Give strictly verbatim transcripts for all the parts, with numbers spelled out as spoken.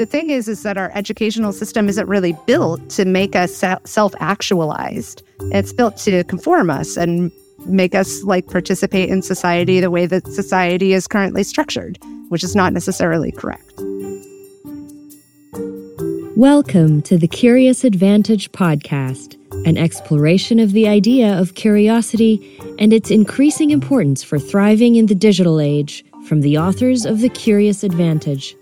the thing is, is that our educational system isn't really built to make us self-actualized. It's built to conform us and make us like participate in society the way that society is currently structured, which is not necessarily correct. Welcome to the Curious Advantage podcast, an exploration of the idea of curiosity and its increasing importance for thriving in the digital age from the authors of The Curious Advantage.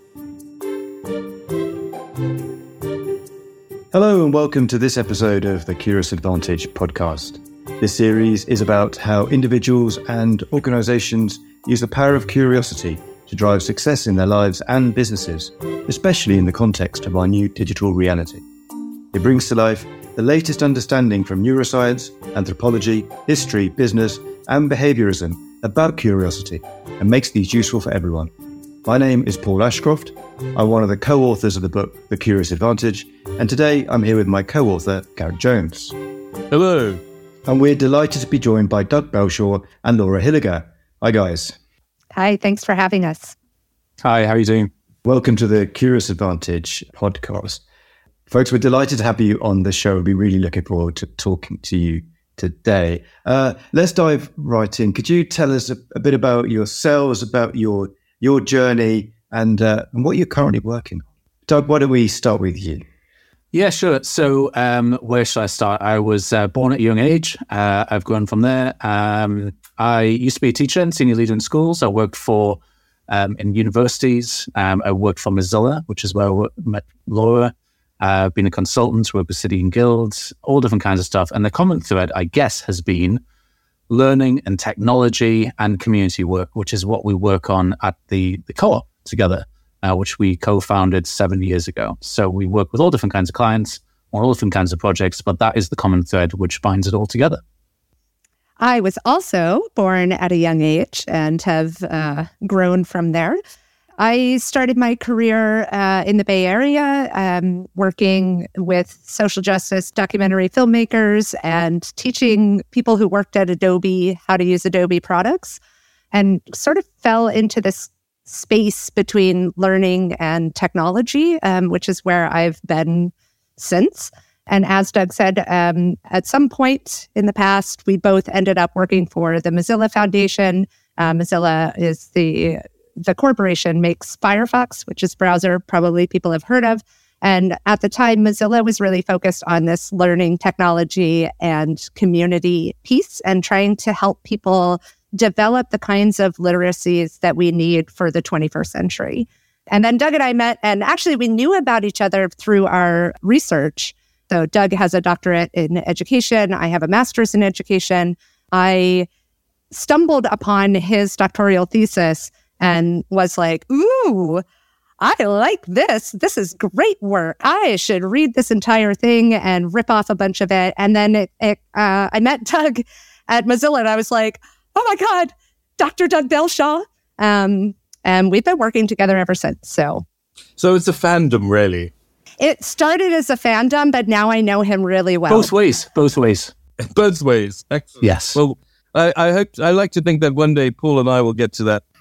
Hello and welcome to this episode of the Curious Advantage podcast. This series is about how individuals and organizations use the power of curiosity to drive success in their lives and businesses, especially in the context of our new digital reality. It brings to life the latest understanding from neuroscience, anthropology, history, business, and behaviorism about curiosity and makes these useful for everyone. My name is Paul Ashcroft. I'm one of the co-authors of the book, The Curious Advantage, and today I'm here with my co-author, Garrett Jones. Hello. And we're delighted to be joined by Doug Belshaw and Laura Hilliger. Hi, guys. Hi, thanks for having us. Hi, how are you doing? Welcome to the Curious Advantage podcast. Folks, we're delighted to have you on the show. We'll be really looking forward to talking to you today. Uh, let's dive right in. Could you tell us a, a bit about yourselves, about your your journey, and, uh, and what you're currently working on? Doug, why don't we start with you? Yeah, sure. So um, where should I start? I was uh, born at a young age. Uh, I've grown from there. Um, I used to be a teacher and senior leader in schools. I worked for um, in universities. Um, I worked for Mozilla, which is where I worked, met Laura. Uh, I've been a consultant, worked with City and Guilds, all different kinds of stuff. And the common thread, I guess, has been learning and technology and community work, which is what we work on at the, the co-op together. Uh, which we co-founded seven years ago. So we work with all different kinds of clients on all different kinds of projects, but that is the common thread which binds it all together. I was also born at a young age and have uh, grown from there. I started my career uh, in the Bay Area, um, working with social justice documentary filmmakers and teaching people who worked at Adobe how to use Adobe products, and sort of fell into this space between learning and technology, um, which is where I've been since. And as Doug said, um, at some point in the past, we both ended up working for the Mozilla Foundation. Uh, Mozilla is the the corporation makes Firefox, which is a browser probably people have heard of. And at the time, Mozilla was really focused on this learning technology and community piece and trying to help people develop the kinds of literacies that we need for the twenty-first century. And then Doug and I met, and actually we knew about each other through our research. So Doug has a doctorate in education. I have a master's in education. I stumbled upon his doctoral thesis and was like, ooh, I like this. This is great work. I should read this entire thing and rip off a bunch of it. And then it, it, uh, I met Doug at Mozilla, and I was like, oh my God, Doctor Doug Belshaw. Um, and we've been working together ever since. So, so it's a fandom, really. It started as a fandom, but now I know him really well. Both ways, both ways. Both ways. Excellent. Yes. Well, I, I hope, I like to think that one day Paul and I will get to that.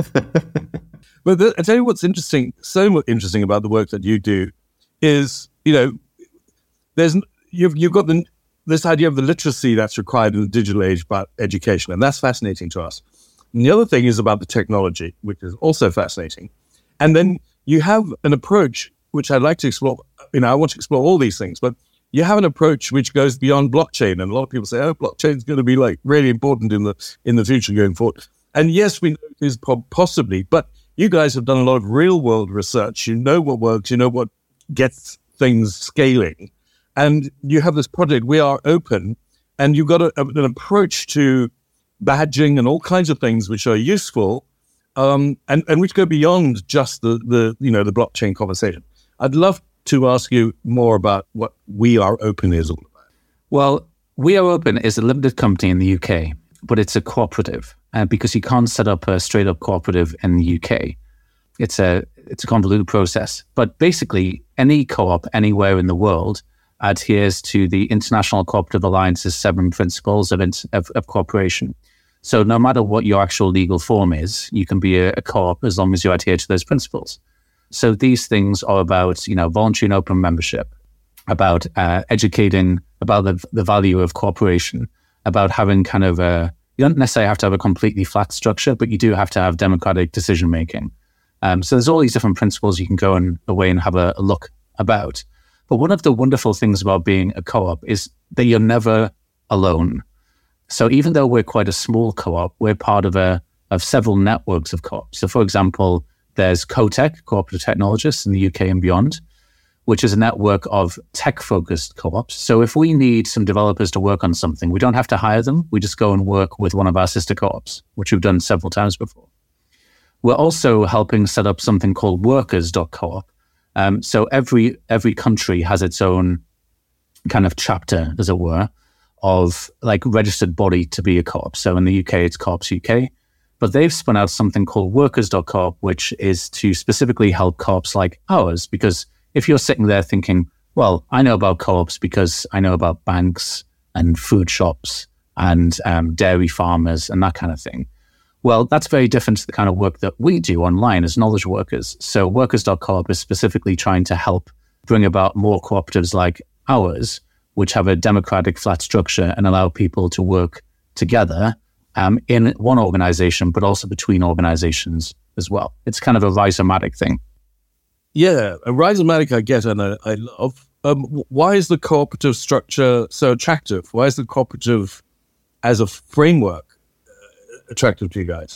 But the, I tell you what's interesting, so interesting about the work that you do is, you know, there's you've you've got the this idea of the literacy that's required in the digital age about education, and that's fascinating to us. And the other thing is about the technology, which is also fascinating. And then you have an approach, which I'd like to explore. You know, I want to explore all these things, but you have an approach which goes beyond blockchain. And a lot of people say, oh, blockchain is going to be like really important in the in the future going forward. And yes, we know it is possibly, but you guys have done a lot of real world research. You know what works, you know what gets things scaling. And you have this project, We Are Open, and you've got a, a, an approach to badging and all kinds of things which are useful, um, and, and which go beyond just the, the you know the blockchain conversation. I'd love to ask you more about what We Are Open is all about. Well, We Are Open is a limited company in the U K, but it's a cooperative, uh, because you can't set up a straight up cooperative in the U K. It's a it's a convoluted process. But basically, any co-op anywhere in the world adheres to the International Cooperative Alliance's seven principles of, of, of cooperation. So no matter what your actual legal form is, you can be a, a co-op as long as you adhere to those principles. So these things are about, you know, voluntary and open membership, about uh, educating about the, the value of cooperation, about having kind of a, you don't necessarily have to have a completely flat structure, but you do have to have democratic decision making. Um, so there's all these different principles you can go and away and have a, a look about. But one of the wonderful things about being a co-op is that you're never alone. So even though we're quite a small co-op, we're part of a of several networks of co-ops. So for example, there's CoTech, Cooperative Technologists in the U K and beyond, which is a network of tech-focused co-ops. So if we need some developers to work on something, we don't have to hire them. We just go and work with one of our sister co-ops, which we've done several times before. We're also helping set up something called workers dot coop. Um, so every every country has its own kind of chapter, as it were, of like registered body to be a co-op. So in the U K, it's Co-ops U K. But they've spun out something called workers dot coop, which is to specifically help co-ops like ours. Because if you're sitting there thinking, well, I know about co-ops because I know about banks and food shops and um, dairy farmers and that kind of thing. Well, that's very different to the kind of work that we do online as knowledge workers. So workers dot coop is specifically trying to help bring about more cooperatives like ours, which have a democratic flat structure and allow people to work together um, in one organization, but also between organizations as well. It's kind of a rhizomatic thing. Yeah, a rhizomatic I get and I, I love. Um, why is the cooperative structure so attractive? Why is the cooperative as a framework uh, attractive to you guys?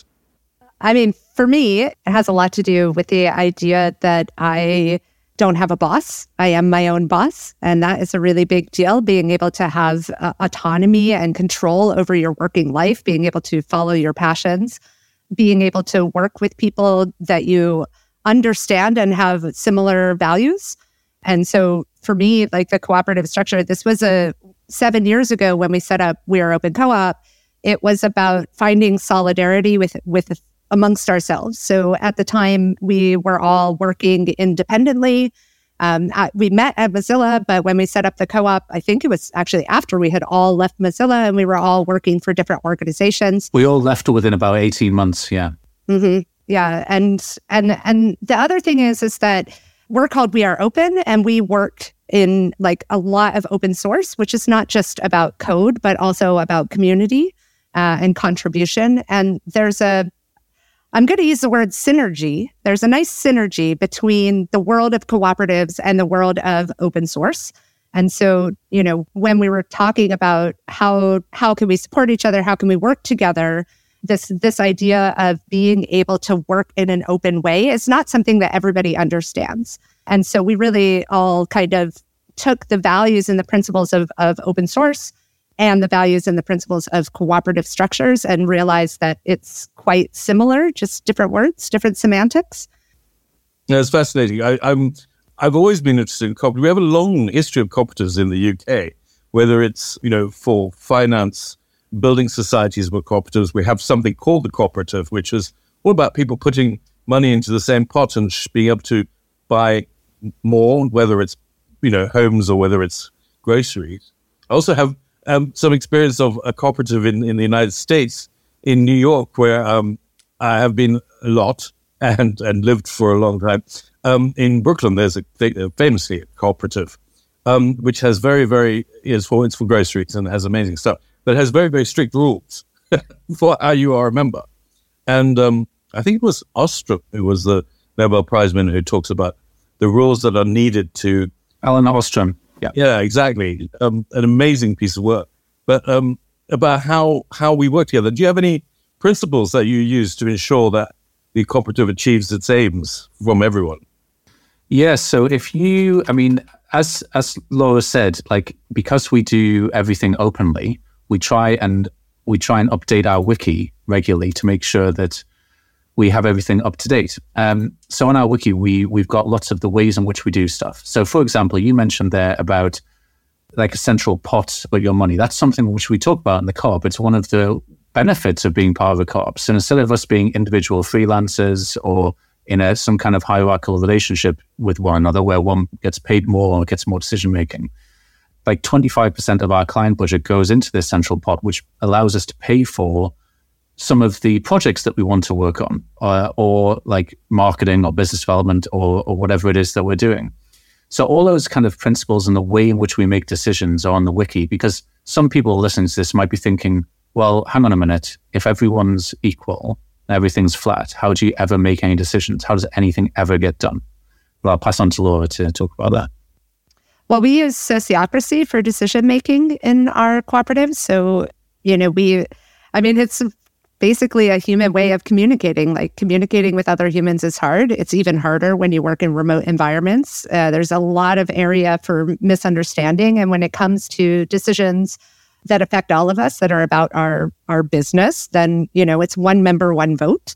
I mean, for me, it has a lot to do with the idea that I don't have a boss. I am my own boss. And that is a really big deal, being able to have uh, autonomy and control over your working life, being able to follow your passions, being able to work with people that you understand and have similar values. And so for me, like the cooperative structure, this was a seven years ago when we set up We Are Open Co-op. It was about finding solidarity with with amongst ourselves. So at the time, we were all working independently. Um, at, we met at Mozilla, but when we set up the co-op, I think it was actually after we had all left Mozilla and we were all working for different organizations. We all left within about eighteen months, yeah. Mm-hmm. Yeah, and and and the other thing is is that we're called We Are Open, and we work in like a lot of open source, which is not just about code, but also about community uh, and contribution. And there's a I'm going to use the word synergy. There's a nice synergy between the world of cooperatives and the world of open source. And so, you know, when we were talking about how how can we support each other, how can we work together, this this idea of being able to work in an open way is not something that everybody understands. And so we really all kind of took the values and the principles of, of open source and the values and the principles of cooperative structures and realize that it's quite similar, just different words, different semantics. Yeah, it's fascinating. I, I'm, I've always been interested in cooperatives. We have a long history of cooperatives in the U K, whether it's, you know, for finance, building societies with cooperatives. We have something called the cooperative, which is all about people putting money into the same pot and being able to buy more, whether it's, you know, homes or whether it's groceries. I also have Um, some experience of a cooperative in, in the United States, in New York, where um, I have been a lot and, and lived for a long time. Um, in Brooklyn, there's a, a famously a cooperative, um, which has very, very, is for, it's for groceries and has amazing stuff, but it has very, very strict rules for how you are a member. And um, I think it was Ostrom, who was the Nobel Prize winner, who talks about the rules that are needed to... Alan Ostrom. Yeah, yeah, exactly. Um, an amazing piece of work. But um, about how how we work together. Do you have any principles that you use to ensure that the cooperative achieves its aims from everyone? Yes. So if you, I mean, as as Laura said, like because we do everything openly, we try and we try and update our wiki regularly to make sure that we have everything up to date. Um, so on our wiki, we, we've got lots of the ways in which we do stuff. So for example, you mentioned there about like a central pot with your money. That's something which we talk about in the co-op. It's one of the benefits of being part of a co-op. So instead of us being individual freelancers or in a some kind of hierarchical relationship with one another where one gets paid more or gets more decision-making, like twenty-five percent of our client budget goes into this central pot, which allows us to pay for some of the projects that we want to work on, uh, or like marketing or business development or, or whatever it is that we're doing. So all those kind of principles and the way in which we make decisions are on the wiki, because some people listening to this might be thinking, well, hang on a minute, if everyone's equal, everything's flat, how do you ever make any decisions? How does anything ever get done? Well, I'll pass on to Laura to talk about that. Well, we use sociocracy for decision-making in our cooperative. So, you know, we, I mean, it's basically a human way of communicating. Like communicating with other humans is hard. It's even harder when you work in remote environments. Uh, there's a lot of area for misunderstanding. And when it comes to decisions that affect all of us, that are about our, our business, then, you know, it's one member, one vote.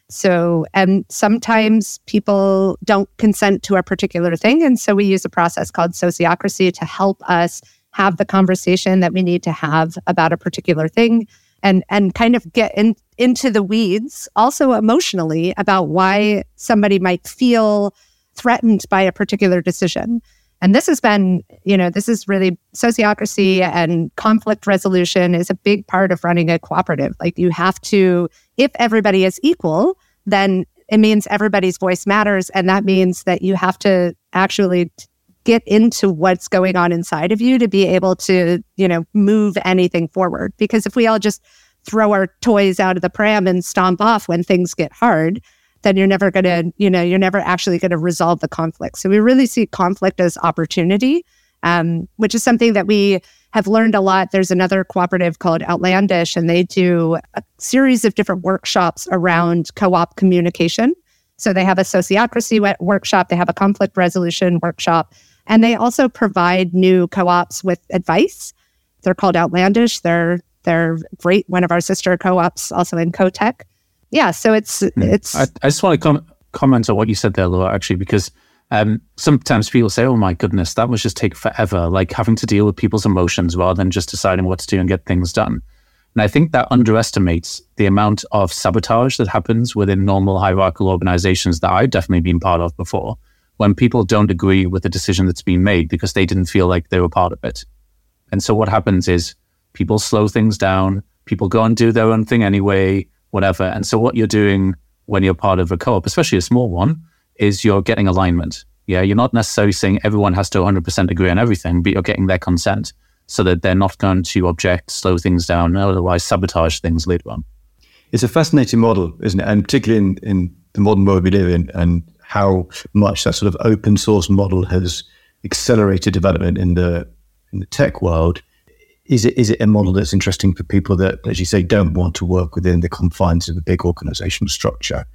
So, and sometimes people don't consent to a particular thing. And so we use a process called sociocracy to help us have the conversation that we need to have about a particular thing, and and kind of get in, into the weeds, also emotionally, about why somebody might feel threatened by a particular decision. And this has been, you know, this is really sociocracy and conflict resolution is a big part of running a cooperative. Like you have to, if everybody is equal, then it means everybody's voice matters. And that means that you have to actually get into what's going on inside of you to be able to, you know, move anything forward. Because if we all just throw our toys out of the pram and stomp off when things get hard, then you're never going to, you know, you're never actually going to resolve the conflict. So we really see conflict as opportunity, um, which is something that we have learned a lot. There's another cooperative called Outlandish, and they do a series of different workshops around co-op communication. So they have a sociocracy workshop, they have a conflict resolution workshop, and they also provide new co-ops with advice. They're called Outlandish. They're they're great. One of our sister co-ops, also in CoTech. Yeah, so it's it's. I, I just want to com- comment on what you said there, Laura, actually, because um, sometimes people say, "Oh my goodness, that must just take forever," like having to deal with people's emotions rather than just deciding what to do and get things done. And I think that underestimates the amount of sabotage that happens within normal hierarchical organizations that I've definitely been part of before, when people don't agree with the decision that's been made because they didn't feel like they were part of it. And so what happens is people slow things down, people go and do their own thing anyway, whatever. And so what you're doing when you're part of a co-op, especially a small one, is you're getting alignment. Yeah, you're not necessarily saying everyone has to one hundred percent agree on everything, but you're getting their consent so that they're not going to object, slow things down, and otherwise sabotage things later on. It's a fascinating model, isn't it? And particularly in, in the modern world we live in, and how much that sort of open source model has accelerated development in the in the tech world. Is it is it a model that's interesting for people that, as you say, don't want to work within the confines of a big organizational structure?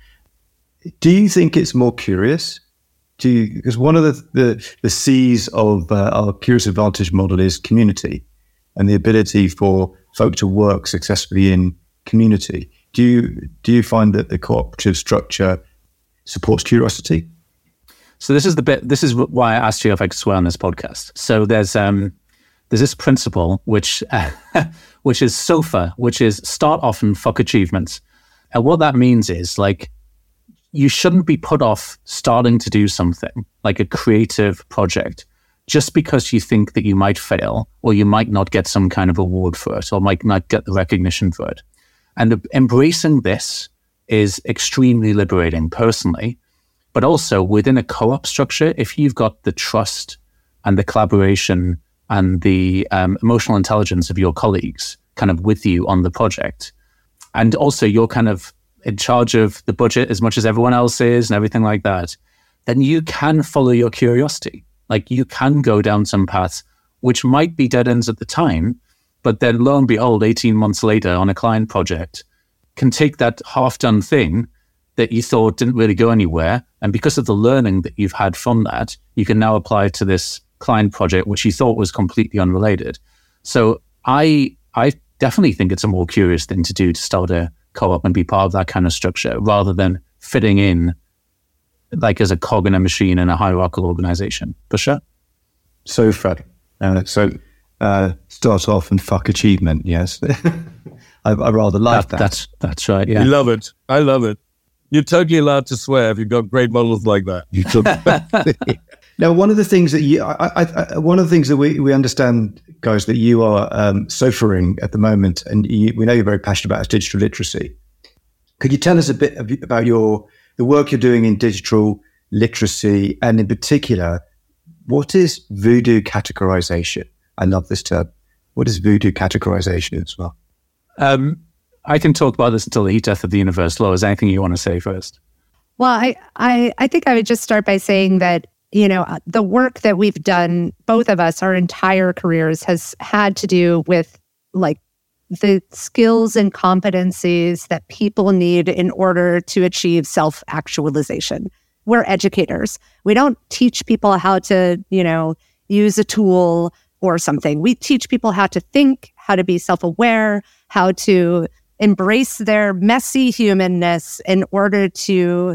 Do you think it's more curious? Do you, because one of the the, the C's of uh, our Curious Advantage model is community and the ability for folk to work successfully in community. Do you do you find that the cooperative structure supports curiosity? So this is the bit. This is why I asked you if I could swear on this podcast. So there's um. There's this principle, which uh, which is SOFA, which is start off and fuck achievements. And what that means is, like, you shouldn't be put off starting to do something, like a creative project, just because you think that you might fail or you might not get some kind of award for it or might not get the recognition for it. And embracing this is extremely liberating personally, but also within a co-op structure, if you've got the trust and the collaboration and the um, emotional intelligence of your colleagues kind of with you on the project. And also you're kind of in charge of the budget as much as everyone else is and everything like that, then you can follow your curiosity. Like you can go down some paths which might be dead ends at the time, but then lo and behold, eighteen months later on a client project, can take that half-done thing that you thought didn't really go anywhere. And because of the learning that you've had from that, you can now apply it to this client project, which you thought was completely unrelated. So I I definitely think it's a more curious thing to do to start a co-op and be part of that kind of structure rather than fitting in like as a cog in a machine in a hierarchical organization. For sure. So Fred, uh, so uh, start off and fuck achievement, yes. I, I rather like that, that. That's, that's right, yeah. I love it. I love it. You're totally allowed to swear if you've got great models like that. You Now, one of the things that you, I, I, I, one of the things that we, we understand, guys, that you are um, suffering at the moment, and you, we know you're very passionate about is digital literacy. Could you tell us a bit about your the work you're doing in digital literacy, and in particular, what is voodoo categorization? I love this term. What is voodoo categorization as well? Um, I can talk about this until the heat death of the universe. Laura, is there anything you want to say first? Well, I, I, I think I would just start by saying that, you know, the work that we've done, both of us, our entire careers, has had to do with like the skills and competencies that people need in order to achieve self-actualization. We're educators. We don't teach people how to, you know, use a tool or something. We teach people how to think, how to be self-aware, how to embrace their messy humanness in order to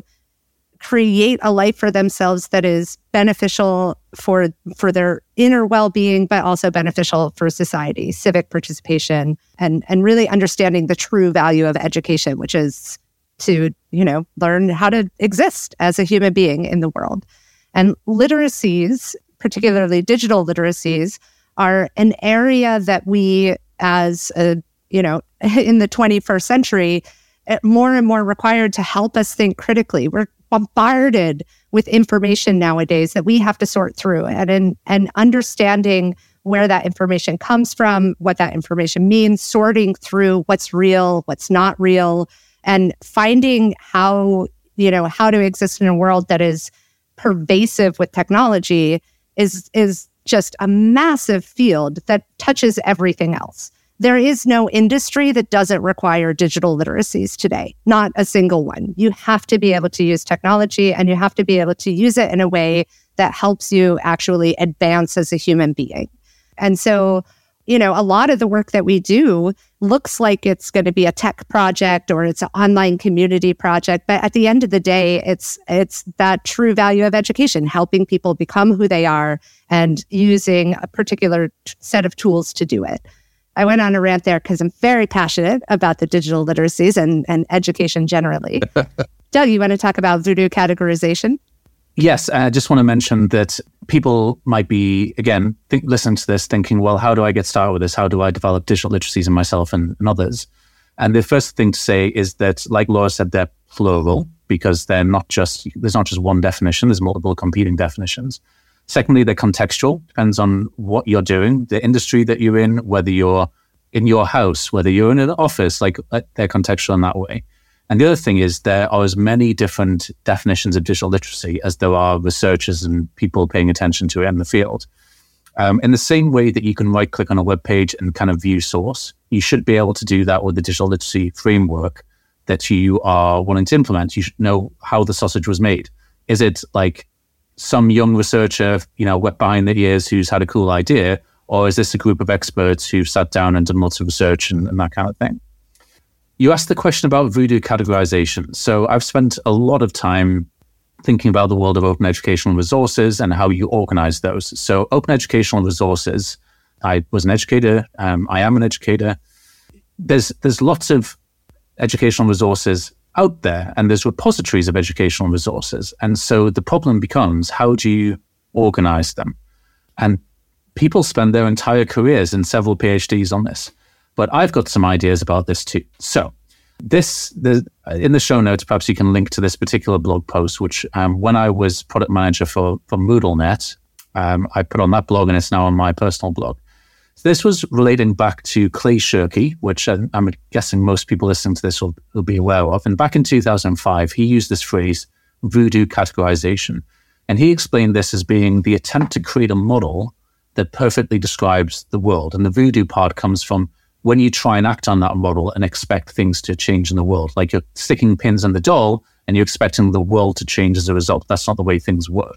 create a life for themselves that is beneficial for for their inner well-being, but also beneficial for society, civic participation, and and really understanding the true value of education, which is to, you know, learn how to exist as a human being in the world. And literacies, particularly digital literacies, are an area that we as a, you know, in the twenty-first century, more and more required to help us think critically. We're bombarded with information nowadays that we have to sort through, and in, and understanding where that information comes from, what that information means, sorting through what's real, what's not real, and finding how, you know, how to exist in a world that is pervasive with technology is is just a massive field that touches everything else. There is no industry that doesn't require digital literacies today, not a single one. You have to be able to use technology, and you have to be able to use it in a way that helps you actually advance as a human being. And so, you know, a lot of the work that we do looks like it's going to be a tech project or it's an online community project. But at the end of the day, it's it's that true value of education, helping people become who they are and using a particular t- set of tools to do it. I went on a rant there because I'm very passionate about the digital literacies and, and education generally. Doug, you want to talk about voodoo categorization? Yes, I just want to mention that people might be, again, think, listen to this thinking, well, how do I get started with this? How do I develop digital literacies in myself and, and others? And the first thing to say is that, like Laura said, they're plural because they're not just, there's not just one definition, there's multiple competing definitions. Secondly, they're contextual, depends on what you're doing, the industry that you're in, whether you're in your house, whether you're in an office, like they're contextual in that way. And the other thing is there are as many different definitions of digital literacy as there are researchers and people paying attention to it in the field. Um, in the same way that you can right-click on a web page and kind of view source, you should be able to do that with the digital literacy framework that you are wanting to implement. You should know how the sausage was made. Is it like some young researcher, you know, wet behind the ears who's had a cool idea, or is this a group of experts who've sat down and done lots of research and, and that kind of thing? You asked the question about voodoo categorization. So I've spent a lot of time thinking about the world of open educational resources and how you organize those. So open educational resources, I was an educator, um, I am an educator. There's there's lots of educational resources out there, and there's repositories of educational resources. And so the problem becomes, how do you organize them? And people spend their entire careers and several PhDs on this. But I've got some ideas about this too. So this, the, in the show notes, perhaps you can link to this particular blog post, which um, when I was product manager for, for MoodleNet, um, I put on that blog, and it's now on my personal blog. So this was relating back to Clay Shirky, which I'm, I'm guessing most people listening to this will, will be aware of. And back in two thousand five, he used this phrase, voodoo categorization. And he explained this as being the attempt to create a model that perfectly describes the world. And the voodoo part comes from when you try and act on that model and expect things to change in the world. Like you're sticking pins in the doll and you're expecting the world to change as a result. That's not the way things work.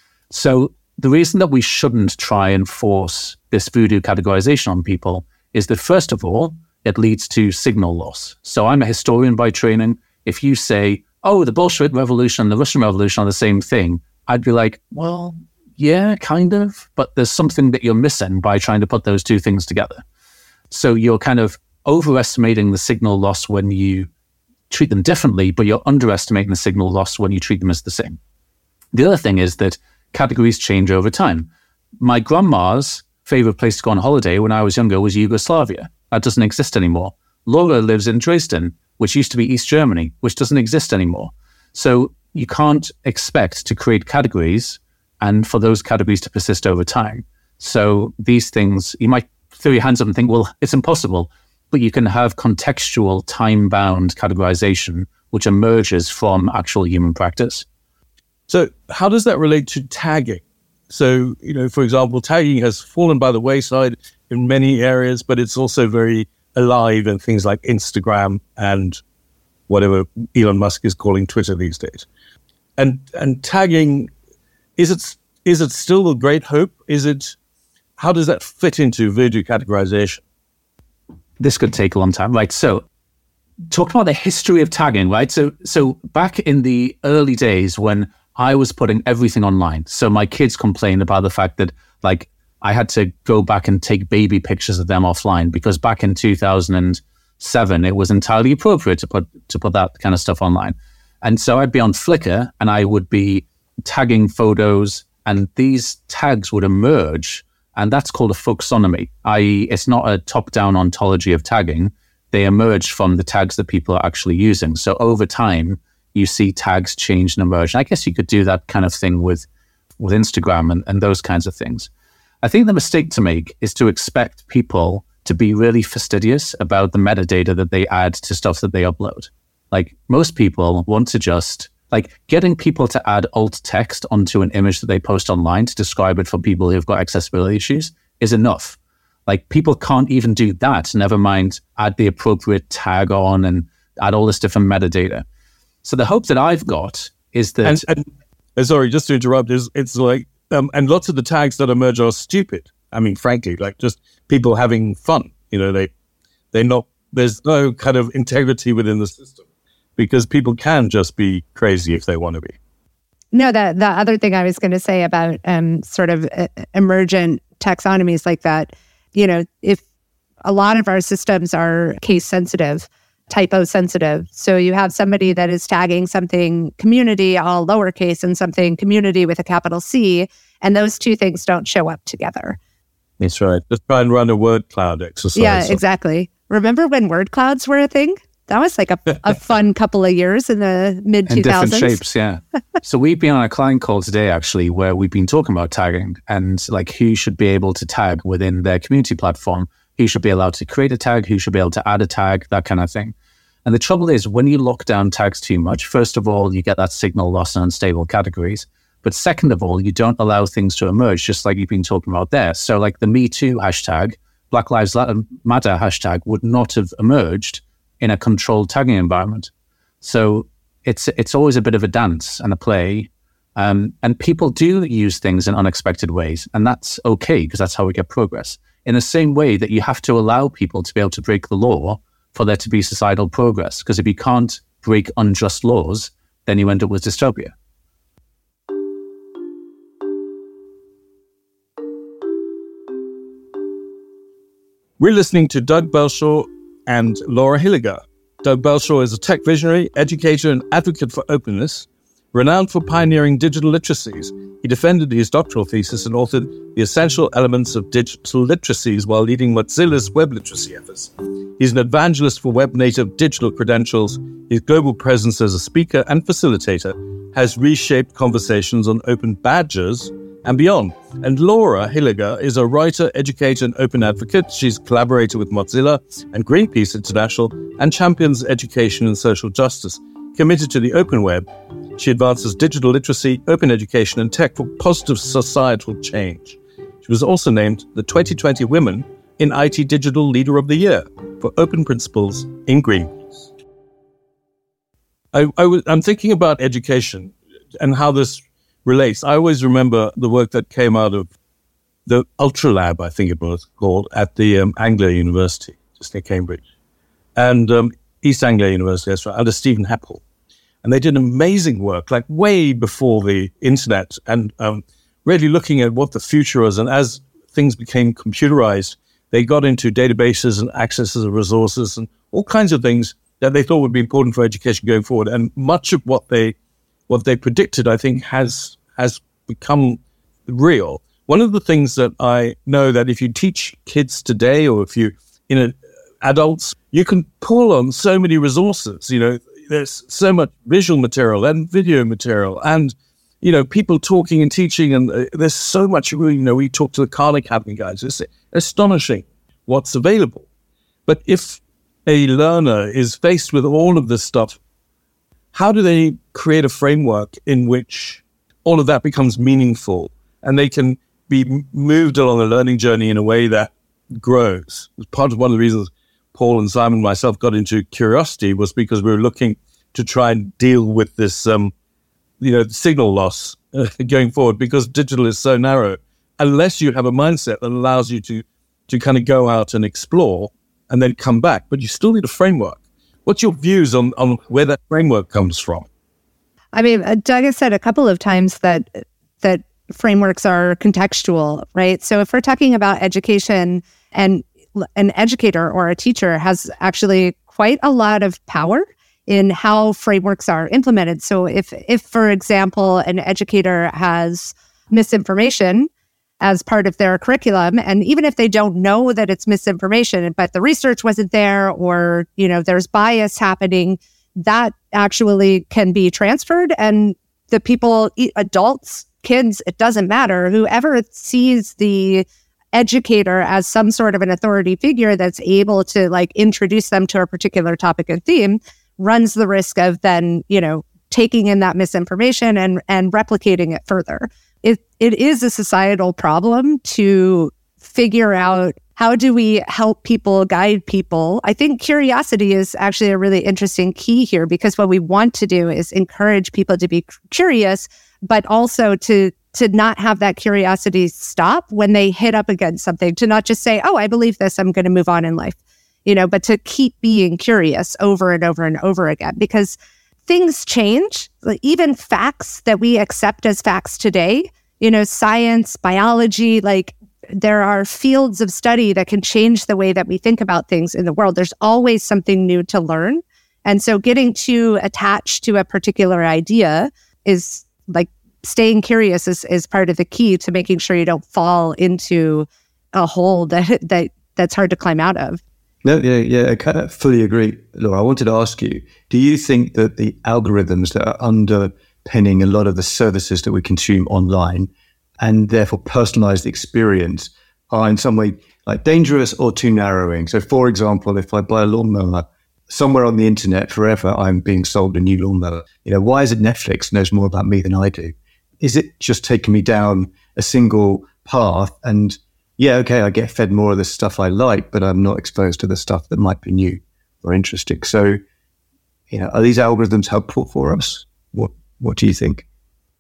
So the reason that we shouldn't try and force this voodoo categorization on people is that, first of all, it leads to signal loss. So I'm a historian by training. If you say, oh, the Bolshevik Revolution and the Russian Revolution are the same thing, I'd be like, well, yeah, kind of. But there's something that you're missing by trying to put those two things together. So you're kind of overestimating the signal loss when you treat them differently, but you're underestimating the signal loss when you treat them as the same. The other thing is that categories change over time. My grandma's favorite place to go on holiday when I was younger was Yugoslavia. That doesn't exist anymore. Laura lives in Dresden, which used to be East Germany, which doesn't exist anymore. So you can't expect to create categories and for those categories to persist over time. So these things, you might throw your hands up and think, well, it's impossible, but you can have contextual, time-bound categorization, which emerges from actual human practice. So how does that relate to tagging? So, you know, for example, tagging has fallen by the wayside in many areas, but it's also very alive in things like Instagram and whatever Elon Musk is calling Twitter these days. And and tagging, is it is it still a great hope? Is it, how does that fit into video categorization? This could take a long time, right? So talking about the history of tagging, right? So so back in the early days when I was putting everything online, so my kids complained about the fact that like I had to go back and take baby pictures of them offline because back in two thousand seven, it was entirely appropriate to put to put that kind of stuff online. And so I'd be on Flickr and I would be tagging photos and these tags would emerge, and that's called a folksonomy, that is it's not a top-down ontology of tagging. They emerge from the tags that people are actually using. So over time, you see tags change and emerge. And I guess you could do that kind of thing with, with Instagram and, and those kinds of things. I think the mistake to make is to expect people to be really fastidious about the metadata that they add to stuff that they upload. Like most people want to just, like getting people to add alt text onto an image that they post online to describe it for people who've got accessibility issues is enough. Like people can't even do that, never mind add the appropriate tag on and add all this different metadata. So the hope that I've got is that... And, and sorry, just to interrupt, it's, it's like, um, and lots of the tags that emerge are stupid. I mean, frankly, like just people having fun. You know, they, they're not, there's no kind of integrity within the system because people can just be crazy if they want to be. No, the, the other thing I was going to say about um, sort of uh, emergent taxonomies like that, you know, if a lot of our systems are case sensitive, typo sensitive. So you have somebody that is tagging something community all lowercase and something community with a capital C, and those two things don't show up together. That's right. Just try and run a word cloud exercise. Yeah, exactly. Remember when word clouds were a thing? That was like a, a fun couple of years in the mid two thousands. In different shapes, yeah. So we've been on a client call today, actually, where we've been talking about tagging and like who should be able to tag within their community platform, who should be allowed to create a tag, who should be able to add a tag, that kind of thing. And the trouble is, when you lock down tags too much, first of all, you get that signal loss and unstable categories. But second of all, you don't allow things to emerge, just like you've been talking about there. So like the Me Too hashtag, Black Lives Matter hashtag would not have emerged in a controlled tagging environment. So it's it's always a bit of a dance and a play. Um, and people do use things in unexpected ways. And that's okay, because that's how we get progress. In the same way that you have to allow people to be able to break the law for there to be societal progress. Because if you can't break unjust laws, then you end up with dystopia. We're listening to Doug Belshaw and Laura Hilliger. Doug Belshaw is a tech visionary, educator, and advocate for openness, renowned for pioneering digital literacies. He defended his doctoral thesis and authored The Essential Elements of Digital Literacies while leading Mozilla's web literacy efforts. He's an evangelist for web-native digital credentials. His global presence as a speaker and facilitator has reshaped conversations on open badges and beyond. And Laura Hilliger is a writer, educator, and open advocate. She's collaborated with Mozilla and Greenpeace International and champions education and social justice. Committed to the open web, she advances digital literacy, open education, and tech for positive societal change. She was also named the twenty twenty Women in I T Digital Leader of the Year for Open Principles in Greenpeace. I, I w- I'm thinking about education and how this relates. I always remember the work that came out of the Ultra Lab, I think it was called, at the um, Anglia University, just near Cambridge, and um, East Anglia University, that's right, under Stephen Heppel. And they did amazing work, like way before the internet, and um, really looking at what the future was. And as things became computerized, they got into databases and accesses of resources and all kinds of things that they thought would be important for education going forward. And much of what they what they predicted, I think, has has become real. One of the things that I know that if you teach kids today, or if you, you know, adults, you can pull on so many resources. You know, there's so much visual material and video material, and you know, people talking and teaching, and uh, there's so much. You know, we talk to the Khan Academy guys. It's astonishing what's available. But if a learner is faced with all of this stuff, how do they create a framework in which all of that becomes meaningful and they can be moved along a learning journey in a way that grows? Part of one of the reasons Paul and Simon and myself got into Curiosity was because we were looking to try and deal with this, um, you know, signal loss uh, going forward, because digital is so narrow. Unless you have a mindset that allows you to to kind of go out and explore and then come back, but you still need a framework. What's your views on, on where that framework comes from? I mean, Doug has said a couple of times that that frameworks are contextual, right? So if we're talking about education, and an educator or a teacher has actually quite a lot of power in how frameworks are implemented. So if, if for example, an educator has misinformation as part of their curriculum, and even if they don't know that it's misinformation, but the research wasn't there, or, you know, there's bias happening, that actually can be transferred. And the people, adults, kids, it doesn't matter, whoever sees the educator as some sort of an authority figure that's able to like introduce them to a particular topic and theme runs the risk of then, you know, taking in that misinformation and, and replicating it further. It it is a societal problem to figure out how do we help people, guide people. I think curiosity is actually a really interesting key here, because what we want to do is encourage people to be curious, but also to to not have that curiosity stop when they hit up against something, to not just say, oh, I believe this, I'm going to move on in life, you know, but to keep being curious over and over and over again, because things change. Like even facts that we accept as facts today, you know, science, biology, like there are fields of study that can change the way that we think about things in the world. There's always something new to learn. And so getting too attached to a particular idea is like staying curious is, is part of the key to making sure you don't fall into a hole that, that that's hard to climb out of. No, yeah, yeah, I kind of fully agree. Laura, I wanted to ask you, do you think that the algorithms that are underpinning a lot of the services that we consume online and therefore personalized experience are in some way like dangerous or too narrowing? So for example, if I buy a lawnmower, somewhere on the internet forever, I'm being sold a new lawnmower. You know, why is it Netflix knows more about me than I do? Is it just taking me down a single path and yeah, okay, I get fed more of the stuff I like, but I'm not exposed to the stuff that might be new or interesting. So, you know, are these algorithms helpful for us? What What do you think?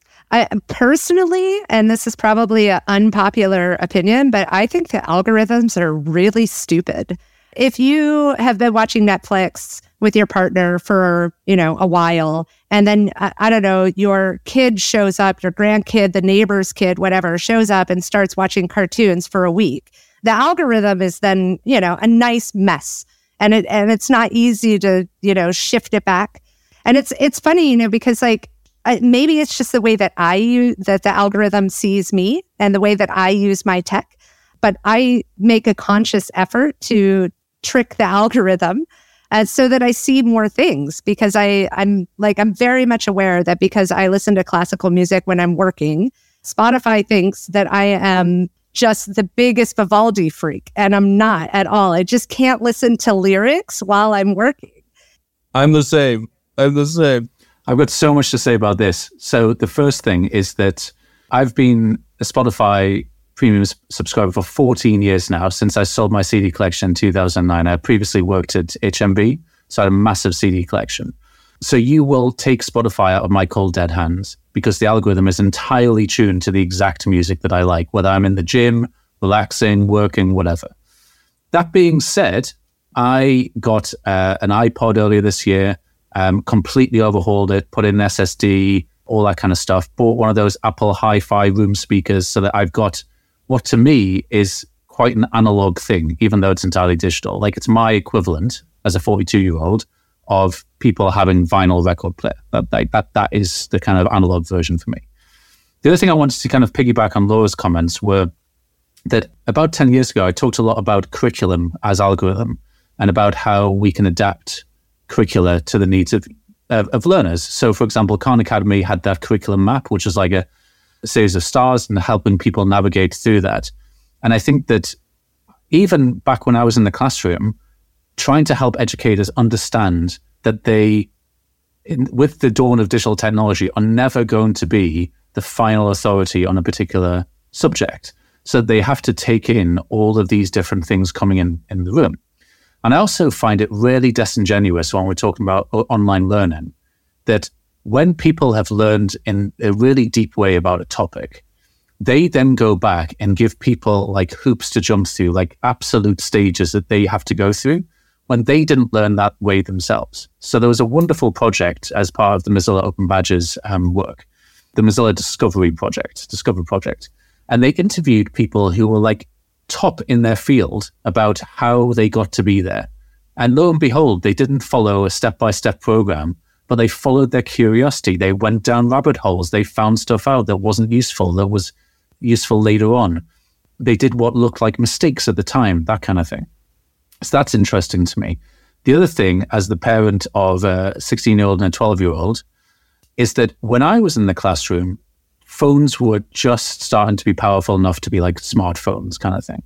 I personally, and this is probably an unpopular opinion, but I think the algorithms are really stupid. If you have been watching Netflix with your partner for, you know, a while, and then, I, I don't know, your kid shows up, your grandkid, the neighbor's kid, whatever, shows up and starts watching cartoons for a week, the algorithm is then, you know, a nice mess. And it and it's not easy to, you know, shift it back. And it's it's funny, you know, because like, I, maybe it's just the way that I use, that the algorithm sees me and the way that I use my tech. But I make a conscious effort to trick the algorithm uh, so that I see more things, because I, I'm like, I'm very much aware that because I listen to classical music when I'm working, Spotify thinks that I am just the biggest Vivaldi freak, and I'm not at all. I just can't listen to lyrics while I'm working. I'm the same. I'm the same. I've got so much to say about this. So the first thing is that I've been a Spotify premium subscriber for fourteen years now, since I sold my C D collection in two thousand nine. I previously worked at H M V, so I had a massive C D collection. So you will take Spotify out of my cold dead hands, because the algorithm is entirely tuned to the exact music that I like, whether I'm in the gym, relaxing, working, whatever. That being said, I got uh, an iPod earlier this year, um, completely overhauled it, put in an S S D, all that kind of stuff, bought one of those Apple Hi-Fi room speakers so that I've got what to me is quite an analog thing, even though it's entirely digital. Like it's my equivalent as a forty-two-year-old of people having vinyl record player. That, that, that, that is the kind of analog version for me. The other thing I wanted to kind of piggyback on Laura's comments were that about ten years ago, I talked a lot about curriculum as algorithm and about how we can adapt curricula to the needs of, of, of learners. So, for example, Khan Academy had that curriculum map, which was like a, a series of stars and helping people navigate through that. And I think that even back when I was in the classroom, trying to help educators understand that they, in, with the dawn of digital technology, are never going to be the final authority on a particular subject. So they have to take in all of these different things coming in in the room. And I also find it really disingenuous when we're talking about online learning, that when people have learned in a really deep way about a topic, they then go back and give people like hoops to jump through, like absolute stages that they have to go through when they didn't learn that way themselves. So there was a wonderful project as part of the Mozilla Open Badges um, work, the Mozilla Discovery Project, Discover Project. And they interviewed people who were like top in their field about how they got to be there. And lo and behold, they didn't follow a step-by-step program, but they followed their curiosity. They went down rabbit holes. They found stuff out that wasn't useful, that was useful later on. They did what looked like mistakes at the time, that kind of thing. So that's interesting to me. The other thing, as the parent of a sixteen-year-old and a twelve-year-old, is that when I was in the classroom, phones were just starting to be powerful enough to be like smartphones kind of thing.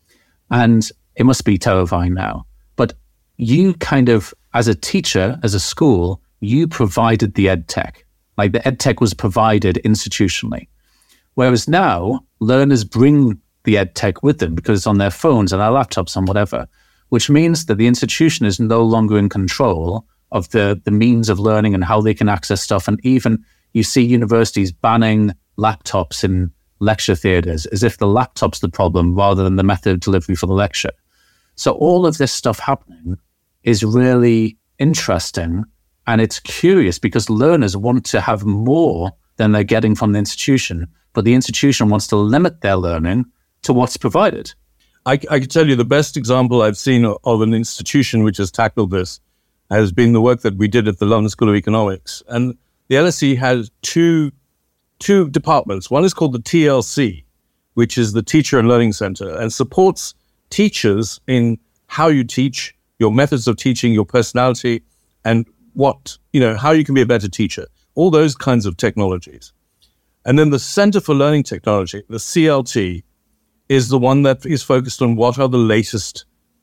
And it must be terrifying now. But you kind of, as a teacher, as a school, you provided the ed tech. Like the ed tech was provided institutionally. Whereas now, learners bring the ed tech with them because it's on their phones and their laptops and whatever, which means that the institution is no longer in control of the, the means of learning and how they can access stuff. And even you see universities banning laptops in lecture theatres as if the laptop's the problem rather than the method of delivery for the lecture. So all of this stuff happening is really interesting, and it's curious because learners want to have more than they're getting from the institution, but the institution wants to limit their learning to what's provided. I, I can tell you the best example I've seen of, of an institution which has tackled this has been the work that we did at the London School of Economics. And the L S E has two two departments. One is called the T L C, which is the Teacher and Learning Center, and supports teachers in how you teach, your methods of teaching, your personality, and what, you know, how you can be a better teacher, all those kinds of technologies. And then the Center for Learning Technology, the C L T, is the one that is focused on what are the latest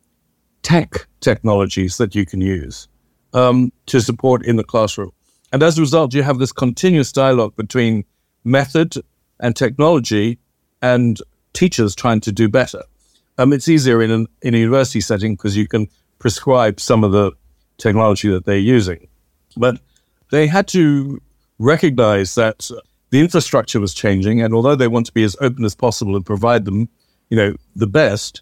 tech technologies that you can use um, to support in the classroom. And as a result, you have this continuous dialogue between method and technology and teachers trying to do better. Um, it's easier in, an, in a university setting because you can prescribe some of the technology that they're using. But they had to recognize that the infrastructure was changing, and although they want to be as open as possible and provide them, you know, the best,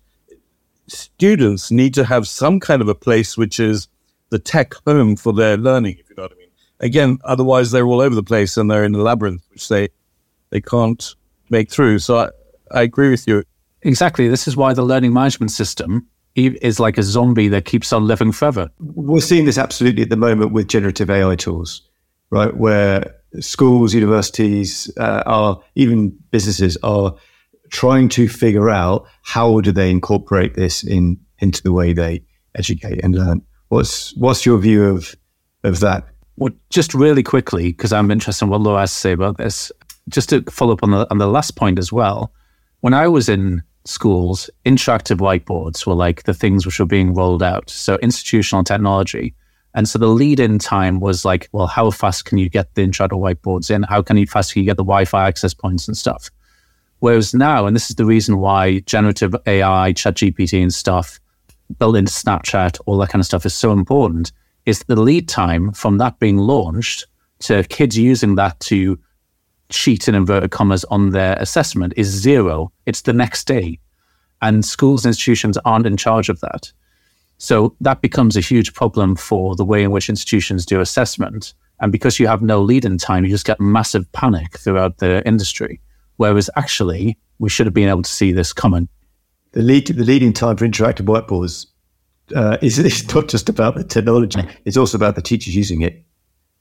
students need to have some kind of a place which is the tech home for their learning, if you know what I mean. Again, otherwise they're all over the place and they're in a labyrinth, which they they can't make through. So I, I agree with you. Exactly. This is why the learning management system is like a zombie that keeps on living forever. We're seeing this absolutely at the moment with generative A I tools, right? Where schools, universities, uh, are even businesses are trying to figure out how do they incorporate this in into the way they educate and learn. What's what's your view of of that? Well, just really quickly, because I'm interested in what Laura has to say about this, just to follow up on the on the last point as well. When I was in schools, interactive whiteboards were like the things which were being rolled out. So institutional technology. And so the lead-in time was like, well, how fast can you get the interactive whiteboards in? How can you fast can you get the Wi-Fi access points and stuff? Whereas now, and this is the reason why generative A I, ChatGPT and stuff, built into Snapchat, all that kind of stuff is so important, is the lead time from that being launched to kids using that to cheat in inverted commas on their assessment is zero. It's the next day. And schools and institutions aren't in charge of that. So that becomes a huge problem for the way in which institutions do assessment. And because you have no lead-in time, you just get massive panic throughout the industry. Whereas actually, we should have been able to see this coming. The lead, the lead-in time for interactive whiteboards uh, is it's not just about the technology; it's also about the teachers using it.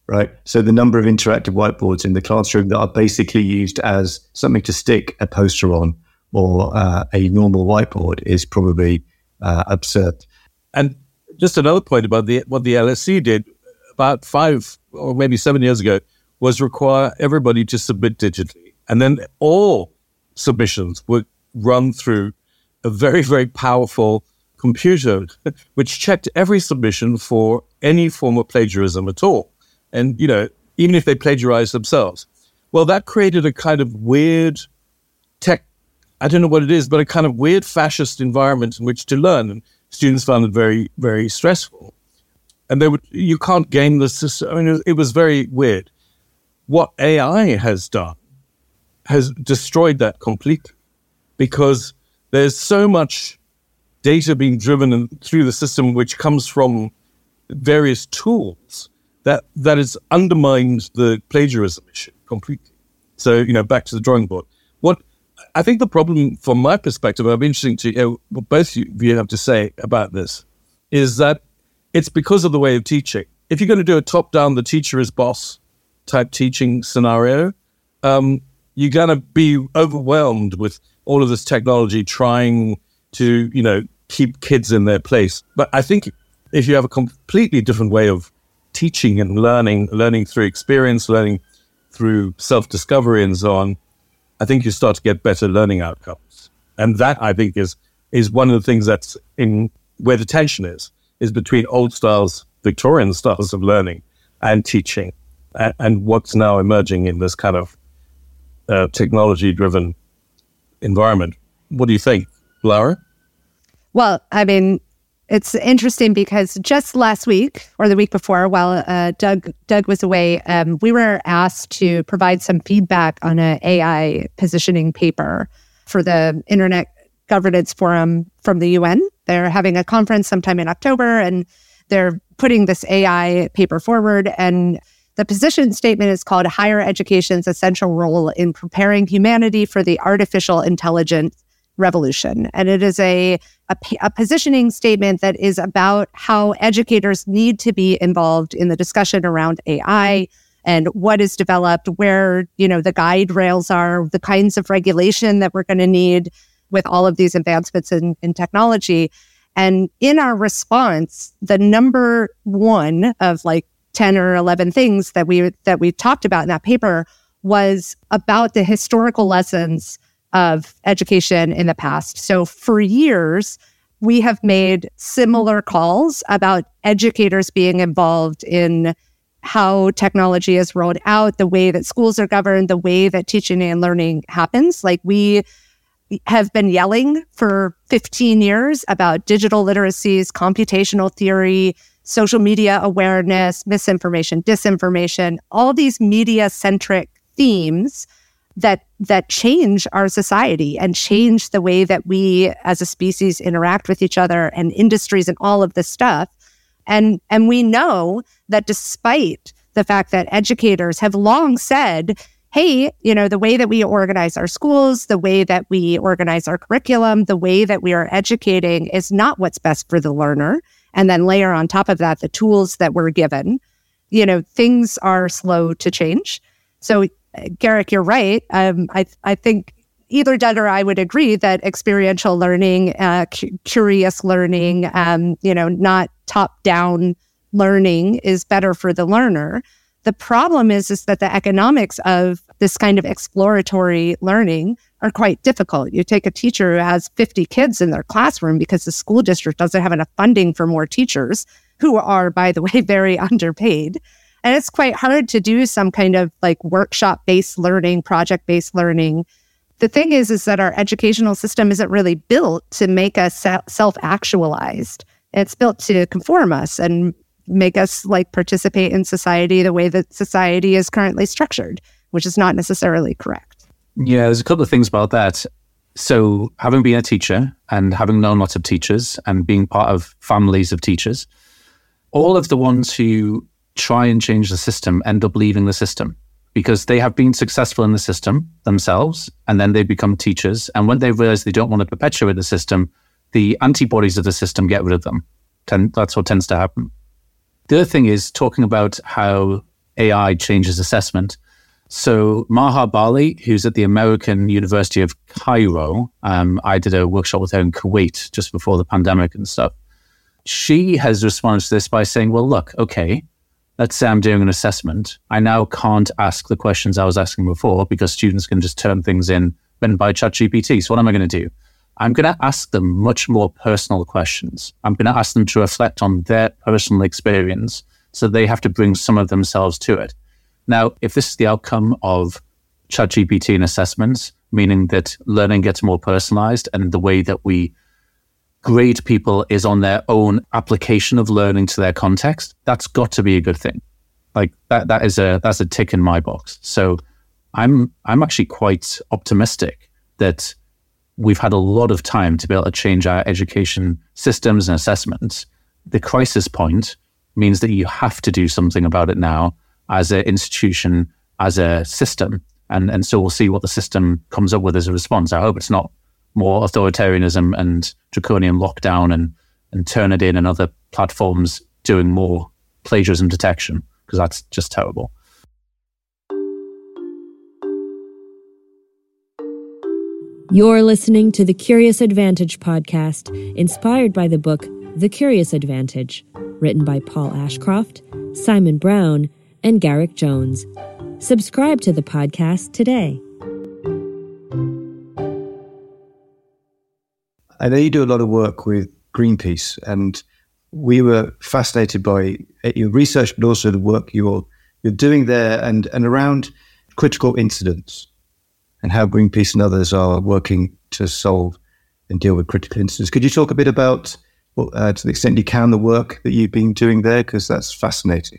right? So the number of interactive whiteboards in the classroom that are basically used as something to stick a poster on or uh, a normal whiteboard is probably uh, absurd. And just another point about the what the L S E did about five or maybe seven years ago was require everybody to submit digitally. And then all submissions were run through a very, very powerful computer which checked every submission for any form of plagiarism at all. And, you know, even if they plagiarized themselves. Well, that created a kind of weird tech, I don't know what it is, but a kind of weird fascist environment in which to learn. And students found it very, very stressful. And they would, you can't game the system. I mean, it was, it was very weird. What A I has done has destroyed that completely, because there's so much data being driven in, through the system, which comes from various tools, that that has undermined the plagiarism issue completely. So, you know, back to the drawing board. What I think the problem, from my perspective, it'll be interesting to hear what both of you have to say about this, is that it's because of the way of teaching. If you're going to do a top-down, the teacher is boss type teaching scenario, um, you're going to be overwhelmed with all of this technology trying to, you know, keep kids in their place. But I think if you have a completely different way of teaching and learning, learning through experience, learning through self-discovery and so on, I think you start to get better learning outcomes. And that, I think, is is one of the things that's in where the tension is, is between old styles, Victorian styles of learning and teaching, and, and what's now emerging in this kind of uh, technology-driven environment. What do you think, Laura? Well, I mean, it's interesting because just last week or the week before, while uh, Doug Doug was away, um, we were asked to provide some feedback on an A I positioning paper for the Internet Governance Forum from the U N. They're having a conference sometime in October, and they're putting this A I paper forward. And the position statement is called Higher Education's Essential Role in Preparing Humanity for the Artificial Intelligence Revolution. And it is a, a, a positioning statement that is about how educators need to be involved in the discussion around A I and what is developed, where, you know, the guide rails are, the kinds of regulation that we're going to need with all of these advancements in, in technology. And in our response, the number one of like ten or eleven things that we that we talked about in that paper was about the historical lessons of education in the past. So for years, we have made similar calls about educators being involved in how technology is rolled out, the way that schools are governed, the way that teaching and learning happens. Like we have been yelling for fifteen years about digital literacies, computational theory, social media awareness, misinformation, disinformation, all these media-centric themes that that change our society and change the way that we as a species interact with each other and industries and all of this stuff. And, and we know that despite the fact that educators have long said, hey, you know, the way that we organize our schools, the way that we organize our curriculum, the way that we are educating is not what's best for the learner. And then layer on top of that the tools that we're given, you know, things are slow to change. So Garrick, you're right. Um, I I think either Doug or I would agree that experiential learning, uh, cu- curious learning, um, you know, not top-down learning is better for the learner. The problem is, is that the economics of this kind of exploratory learning are quite difficult. You take a teacher who has fifty kids in their classroom because the school district doesn't have enough funding for more teachers, who are, by the way, very underpaid. And it's quite hard to do some kind of like workshop-based learning, project-based learning. The thing is, is that our educational system isn't really built to make us self-actualized. It's built to conform us and make us like participate in society the way that society is currently structured, which is not necessarily correct. Yeah, there's a couple of things about that. So having been a teacher and having known lots of teachers and being part of families of teachers, all of the ones who try and change the system end up leaving the system because they have been successful in the system themselves, and then they become teachers. And when they realize they don't want to perpetuate the system, the antibodies of the system get rid of them. Ten, that's what tends to happen. The other thing is talking about how A I changes assessment. So Maha Bali, who's at the American University of Cairo, um, I did a workshop with her in Kuwait just before the pandemic and stuff. She has responded to this by saying, well, look, okay, let's say I'm doing an assessment. I now can't ask the questions I was asking before because students can just turn things in written by ChatGPT. So what am I going to do? I'm going to ask them much more personal questions. I'm going to ask them to reflect on their personal experience so they have to bring some of themselves to it. Now, if this is the outcome of ChatGPT and assessments, meaning that learning gets more personalized and the way that we grade people is on their own application of learning to their context, that's got to be a good thing. Like that, that is a that's a tick in my box. So I'm I'm actually quite optimistic that we've had a lot of time to be able to change our education systems and assessments. The crisis point means that you have to do something about it now as an institution, as a system. And, and so we'll see what the system comes up with as a response. I hope it's not more authoritarianism and draconian lockdown and, and Turnitin and other platforms doing more plagiarism detection, because that's just terrible. You're listening to the Curious Advantage podcast, inspired by the book The Curious Advantage, written by Paul Ashcroft, Simon Brown, and Garrick Jones. Subscribe to the podcast today. I know you do a lot of work with Greenpeace, and we were fascinated by your research, but also the work you're you're doing there and, and around critical incidents and how Greenpeace and others are working to solve and deal with critical incidents. Could you talk a bit about, well, uh, to the extent you can, the work that you've been doing there? Because that's fascinating.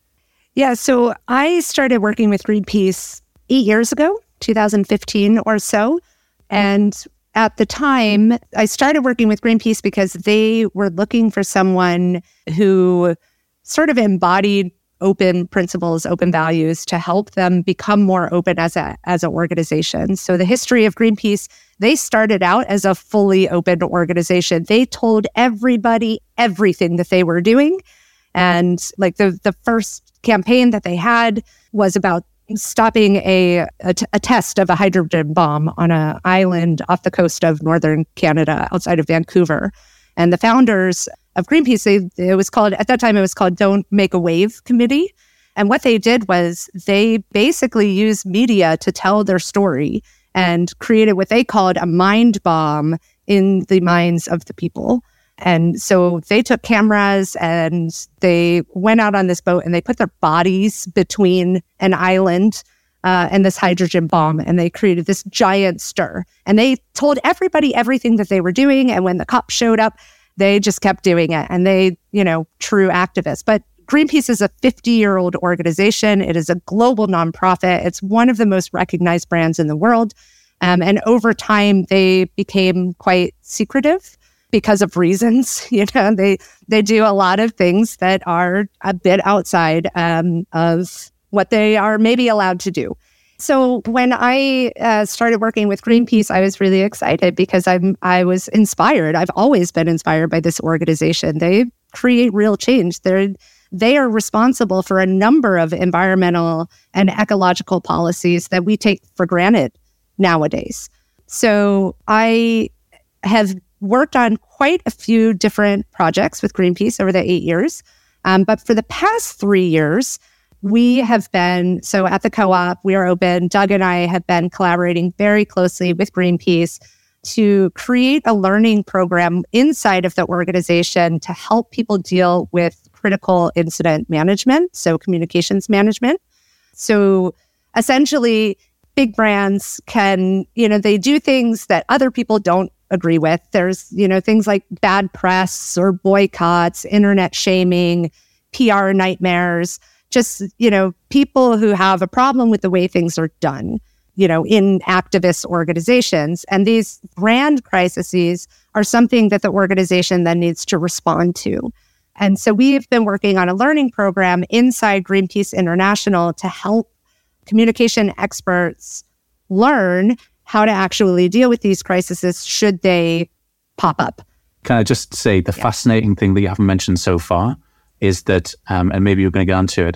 Yeah, so I started working with Greenpeace eight years ago, two thousand fifteen or so. And at the time, I started working with Greenpeace because they were looking for someone who sort of embodied open principles, open values to help them become more open as a as an organization. So the history of Greenpeace, they started out as a fully open organization. They told everybody everything that they were doing. And like the, the first campaign that they had was about stopping a, a, t- a test of a hydrogen bomb on an island off the coast of northern Canada outside of Vancouver. And the founders of Greenpeace, they, it was called, at that time, it was called Don't Make a Wave Committee. And what they did was they basically used media to tell their story and created what they called a mind bomb in the minds of the people. And so they took cameras and they went out on this boat and they put their bodies between an island uh, and this hydrogen bomb. And they created this giant stir. And they told everybody everything that they were doing. And when the cops showed up, they just kept doing it. And they, you know, true activists. But Greenpeace is a fifty-year-old organization. It is a global nonprofit. It's one of the most recognized brands in the world. Um, and over time, they became quite secretive. Because of reasons, you know, they they do a lot of things that are a bit outside um, of what they are maybe allowed to do. So when I uh, started working with Greenpeace, I was really excited because I'm I was inspired. I've always been inspired by this organization. They create real change. They're they are responsible for a number of environmental and ecological policies that we take for granted nowadays. So I have worked on quite a few different projects with Greenpeace over the eight years. Um, but for the past three years, we have been, so at the co-op, we are open. Doug and I have been collaborating very closely with Greenpeace to create a learning program inside of the organization to help people deal with critical incident management, so communications management. So essentially, big brands can, you know, they do things that other people don't agree with. There's, you know, things like bad press or boycotts, internet shaming, P R nightmares, just, you know, people who have a problem with the way things are done, you know, in activist organizations. And these brand crises are something that the organization then needs to respond to. And so we've been working on a learning program inside Greenpeace International to help communication experts learn how to actually deal with these crises should they pop up. Can I just say the yeah. fascinating thing that you haven't mentioned so far is that, um, and maybe you're going to get onto it,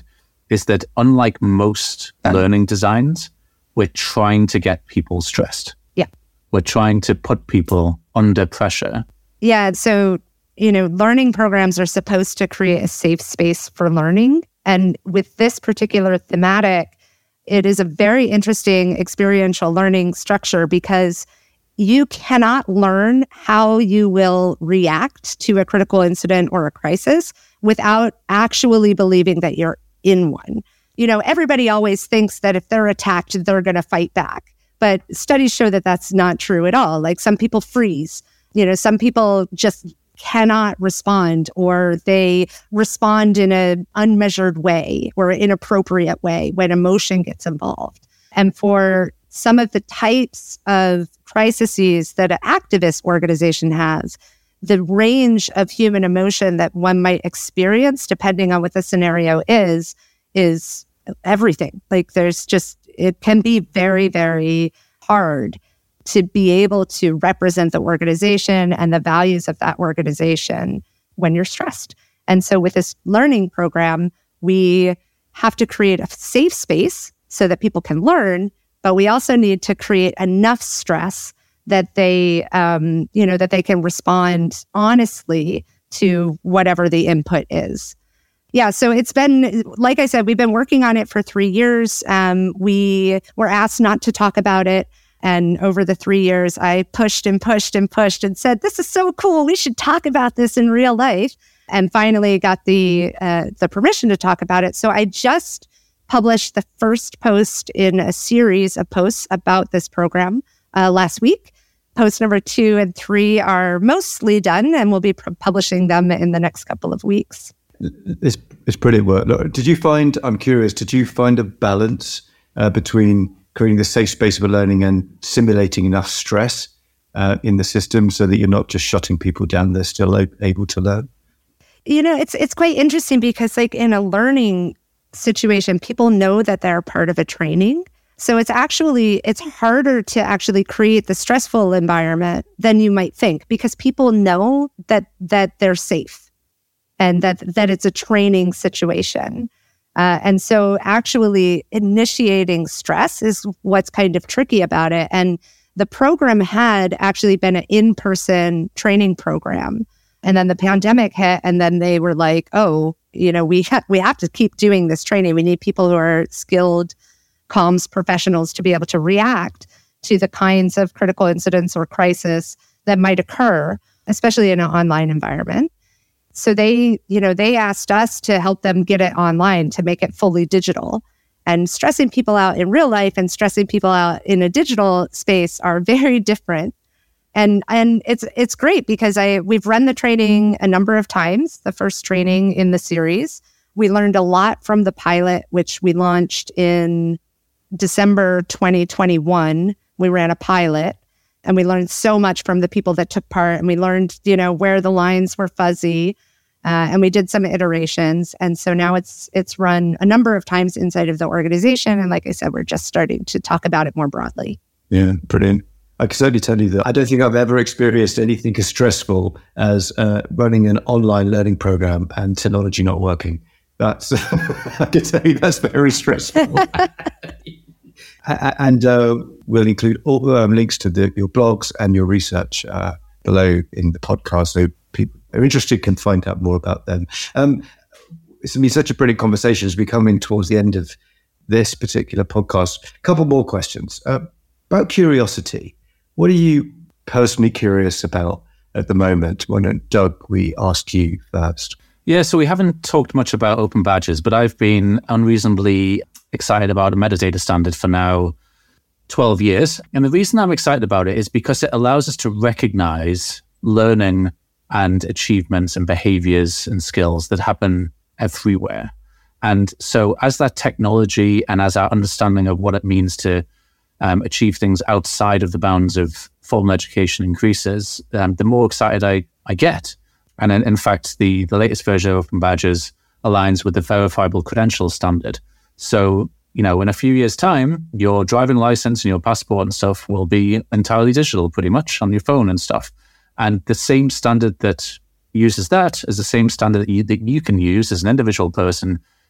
is that unlike most Yeah. learning designs, we're trying to get people stressed. Yeah. We're trying to put people under pressure. Yeah. So, you know, learning programs are supposed to create a safe space for learning. And with this particular thematic, it is a very interesting experiential learning structure because you cannot learn how you will react to a critical incident or a crisis without actually believing that you're in one. You know, everybody always thinks that if they're attacked, they're going to fight back. But studies show that that's not true at all. Like some people freeze. You know, some people just cannot respond, or they respond in an unmeasured way or inappropriate way when emotion gets involved. And for some of the types of crises that an activist organization has, the range of human emotion that one might experience, depending on what the scenario is, is everything. Like there's just, it can be very, very hard to be able to represent the organization and the values of that organization when you're stressed. And so with this learning program, we have to create a safe space so that people can learn, but we also need to create enough stress that they, um, you know, that they can respond honestly to whatever the input is. Yeah, so it's been, like I said, we've been working on it for three years. Um, we were asked not to talk about it. And over the three years, I pushed and pushed and pushed and said, this is so cool. We should talk about this in real life. And finally got the uh, the permission to talk about it. So I just published the first post in a series of posts about this program uh, last week. Post number two and three are mostly done, and we'll be pr- publishing them in the next couple of weeks. It's, it's brilliant work. Look, did you find, I'm curious, did you find a balance uh, between creating the safe space for learning and simulating enough stress uh, in the system so that you're not just shutting people down, they're still a- able to learn? You know, it's it's quite interesting because like in a learning situation, people know that they're part of a training. So it's actually, it's harder to actually create the stressful environment than you might think because people know that that they're safe and that that it's a training situation. Uh, and so actually initiating stress is what's kind of tricky about it. And the program had actually been an in-person training program. And then the pandemic hit, and then they were like, oh, you know, we, ha- we have to keep doing this training. We need people who are skilled comms professionals to be able to react to the kinds of critical incidents or crisis that might occur, especially in an online environment. So they, you know, they asked us to help them get it online, to make it fully digital. And stressing people out in real life and stressing people out in a digital space are very different. And and it's it's great because I we've run the training a number of times, the first training in the series. We learned a lot from the pilot, which we launched in December twenty twenty-one. We ran a pilot and we learned so much from the people that took part. And we learned, you know, where the lines were fuzzy. Uh, and we did some iterations. And so now it's it's run a number of times inside of the organization. And like I said, we're just starting to talk about it more broadly. Yeah, brilliant. I can certainly tell you that I don't think I've ever experienced anything as stressful as uh, running an online learning program and technology not working. That's, I can tell you, that's very stressful. And uh, we'll include all um, links to the, your blogs and your research uh, below in the podcast, so people who are interested can find out more about them. Um, it's been such a brilliant conversation as we come in towards the end of this particular podcast. A couple more questions. Uh, about curiosity. What are you personally curious about at the moment? Why don't, Doug, we ask you first? Yeah, so we haven't talked much about open badges, but I've been unreasonably excited about a metadata standard for now twelve years. And the reason I'm excited about it is because it allows us to recognize learning and achievements and behaviors and skills that happen everywhere. And so as that technology and as our understanding of what it means to um, achieve things outside of the bounds of formal education increases, um, the more excited I, I get. And in, in fact, the, the latest version of Open Badges aligns with the verifiable credentials standard. So, you know, in a few years' time, your driving license and your passport and stuff will be entirely digital, pretty much, on your phone and stuff. And the same standard that uses that is the same standard that you, that you can use as an individual person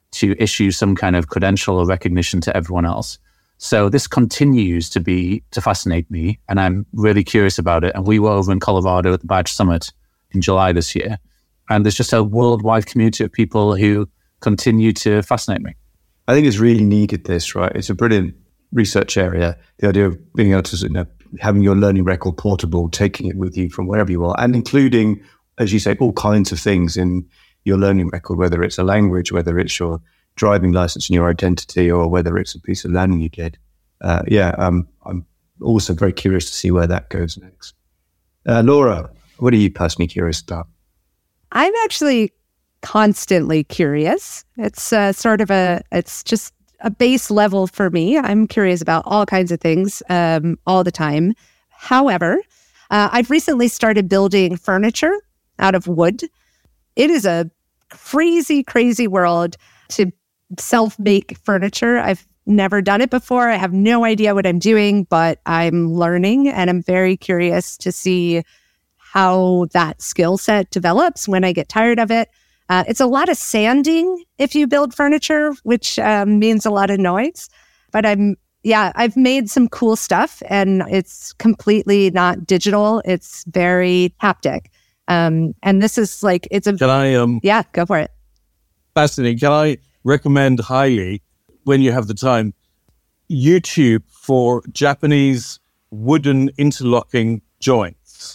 to issue some kind of credential or recognition to everyone else. So this continues to be, to fascinate me, and I'm really curious about it. And we were over in Colorado at the Badge Summit in July this year. And there's just a worldwide community of people who continue to fascinate me. I think it's really needed this, right? It's a brilliant research area. The idea of being able to, you know, having your learning record portable, taking it with you from wherever you are, and including, as you say, all kinds of things in your learning record, whether it's a language, whether it's your driving license and your identity, or whether it's a piece of learning you did. Uh, yeah, um, I'm also very curious to see where that goes next. Uh, Laura, what are you personally curious about? I'm actually constantly curious. It's uh, sort of a, it's just a base level for me. I'm curious about all kinds of things um, all the time. However, uh, I've recently started building furniture out of wood. It is a crazy, crazy world to self-make furniture. I've never done it before. I have no idea what I'm doing, but I'm learning, and I'm very curious to see how that skill set develops when I get tired of it. Uh, it's a lot of sanding if you build furniture, which um, means a lot of noise. But I'm, yeah, I've made some cool stuff, and it's completely not digital. It's very haptic. Um, and this is like, it's a... Can I... Um, yeah, go for it. Fascinating. Can I recommend highly, when you have the time, YouTube for Japanese wooden interlocking joints?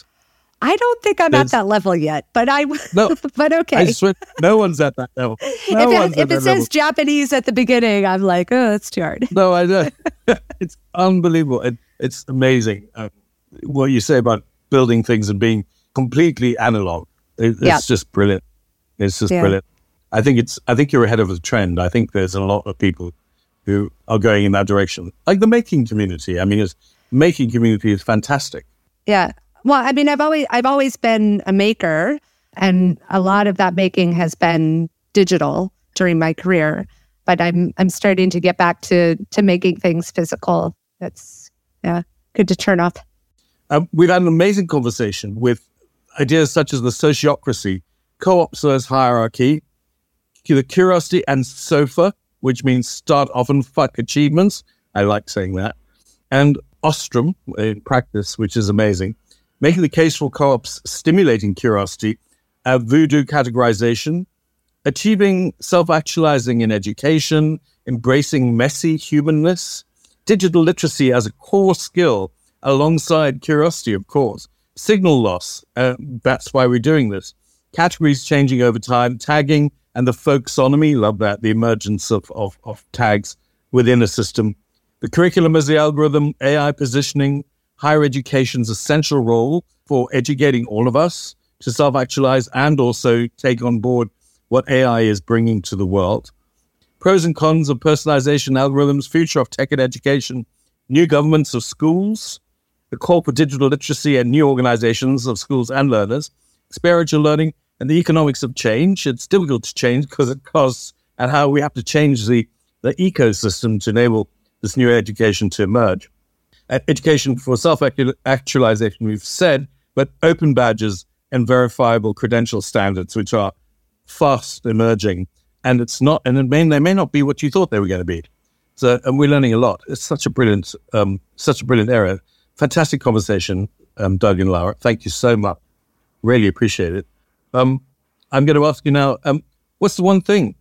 I don't think I'm There's, at that level yet, but I... No, but okay. I swear, no one's at that level. No if one's it, at if that it says level. Japanese at the beginning, I'm like, oh, that's too hard. No, I don't. It's unbelievable. It, it's amazing uh, what you say about building things and being completely analog. It, it's yeah. just brilliant. It's just yeah. brilliant. I think it's. I think you're ahead of the trend. I think there's a lot of people who are going in that direction, like the making community. I mean, it's, making community is fantastic. Yeah. Well, I mean, I've always I've always been a maker, and a lot of that making has been digital during my career. But I'm I'm starting to get back to to making things physical. That's yeah, good to turn off. Um, we've had an amazing conversation with ideas such as the sociocracy, co-ops as hierarchy, the curiosity and SOFA, which means start often, fuck achievements. I like saying that. And Ostrom in practice, which is amazing. Making the case for co-ops stimulating curiosity, uh, voodoo categorization, achieving self-actualizing in education, embracing messy humanness, digital literacy as a core skill alongside curiosity, of course, signal loss, uh, that's why we're doing this, categories changing over time, tagging, and the folksonomy, love that, the emergence of, of, of tags within a system, the curriculum as the algorithm, A I positioning, higher education's essential role for educating all of us to self-actualize and also take on board what A I is bringing to the world. Pros and cons of personalization algorithms, future of tech and education, new governments of schools, the call for digital literacy and new organizations of schools and learners, experiential learning, and the economics of change. It's difficult to change because it costs, and how we have to change the, the ecosystem to enable this new education to emerge. Education for self-actualization, we've said, but open badges and verifiable credential standards, which are fast emerging. And it's not, and it may, they may not be what you thought they were going to be. So, and we're learning a lot. It's such a brilliant, um, such a brilliant area. Fantastic conversation, um, Doug and Laura. Thank you so much. Really appreciate it. Um, I'm going to ask you now, um, what's the one thing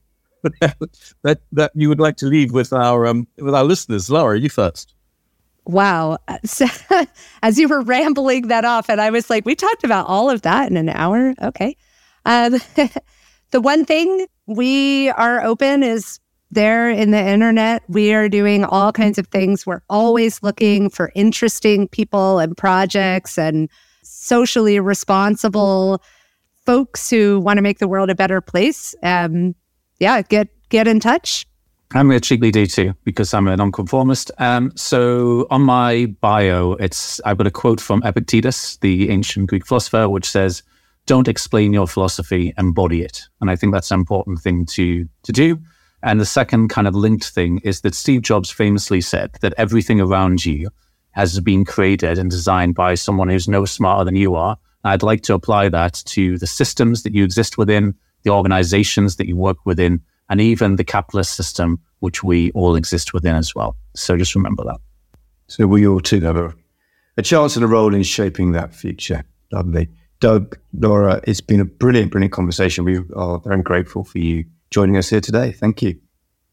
that that you would like to leave with our um, with our listeners? Laura, you first. Wow. So, as you were rambling that off, and I was like, we talked about all of that in an hour. Okay. Um, the one thing, we are open is there in the internet. We are doing all kinds of things. We're always looking for interesting people and projects and socially responsible folks who want to make the world a better place. Um, yeah, get get in touch. I'm going to cheekily do too, because I'm a nonconformist. Um, so on my bio, it's I've got a quote from Epictetus, the ancient Greek philosopher, which says, "Don't explain your philosophy, embody it." And I think that's an important thing to to do. And the second kind of linked thing is that Steve Jobs famously said that everything around you has been created and designed by someone who's no smarter than you are. And I'd like to apply that to the systems that you exist within, the organizations that you work within, and even the capitalist system, which we all exist within as well. So just remember that. So we all too have a, a chance and a role in shaping that future. Lovely. Doug, Laura, it's been a brilliant, brilliant conversation. We are very grateful for you joining us here today. Thank you.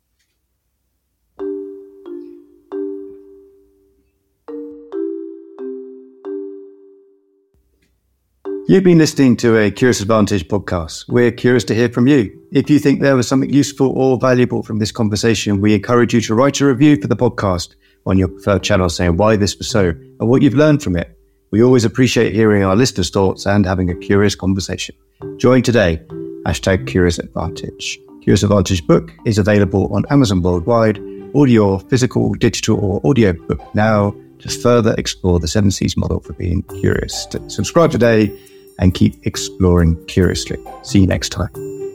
You've been listening to a Curious Advantage podcast. We're curious to hear from you. If you think there was something useful or valuable from this conversation, we encourage you to write a review for the podcast on your preferred channel saying why this was so and what you've learned from it. We always appreciate hearing our listeners' thoughts and having a curious conversation. Join today, hashtag Curious Advantage. Curious Advantage book is available on Amazon worldwide. Order your physical, digital or audio book now to further explore the seven C's model for being curious. Subscribe today and keep exploring curiously. See you next time.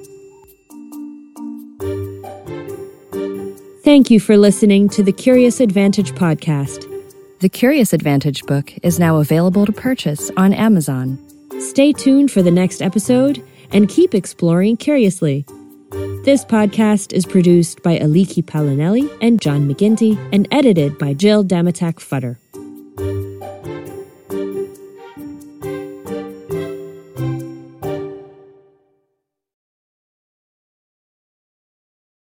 Thank you for listening to the Curious Advantage podcast. The Curious Advantage book is now available to purchase on Amazon. Stay tuned for the next episode and keep exploring curiously. This podcast is produced by Aliki Palinelli and John McGinty and edited by Jill Damatak Futter.